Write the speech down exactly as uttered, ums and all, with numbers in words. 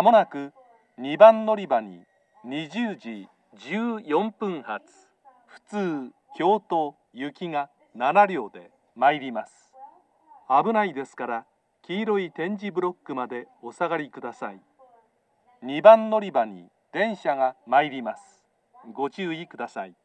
もなくにばん乗り場ににじゅうじじゅうよんぷん発普通京都行きがななりょうで参ります。危ないですから黄色い点字ブロックまでお下がりください。にばん乗り場に電車が参ります。ご注意ください。